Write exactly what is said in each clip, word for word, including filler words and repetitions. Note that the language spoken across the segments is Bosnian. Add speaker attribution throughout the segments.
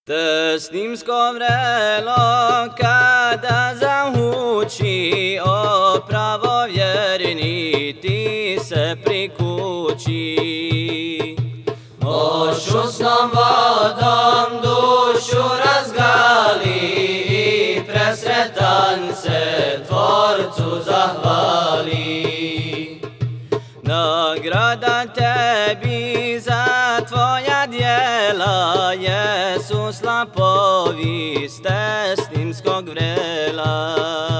Speaker 1: Tesnimsko vrelo kada zahuči, o pravovjerni ti se prikući. Ošusnom vodom dušu razgali i presretan se Tvorcu zahvali. Nagrada tebi za tvoja djela, jesu slapovi s tesnimskog vrela.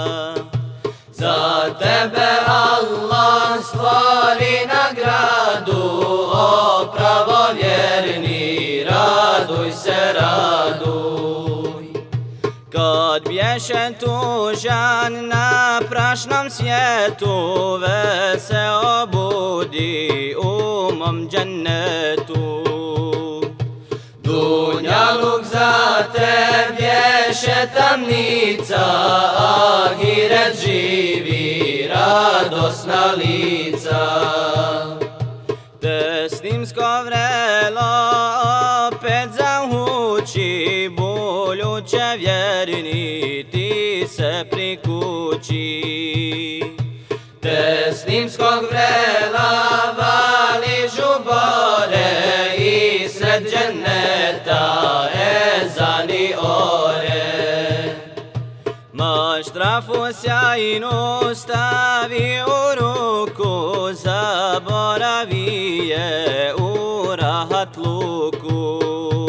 Speaker 1: Za tebe Allah stvori nagradu, o pravovjerni, raduj se, raduj. Kad bješe tužan na prašnom svijetu, veseo budi u mom džennetu. Dunjaluk za te bješe tamnica, ahiret živi, radosna lica. Tesnimsko vrelo opet zahuči, buljuće vjerni ti se prikući. Tesnimskog vrela vali žubore i sred dženneta ezani ore. Maštrafu sjajnu stavi u ruku, zaboravi je u rahatluku.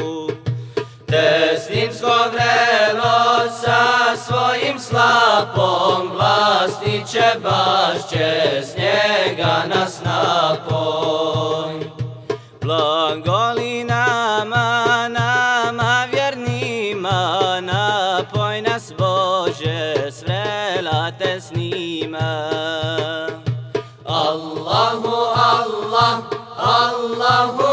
Speaker 1: Tesnimsko vrelo sa svojim slapom vlastniće bašće s njega nas napoj. Blagoli nama, nama vjernima, napoj nas Bože s vrela tesnima. Allahu, Allah, Allahu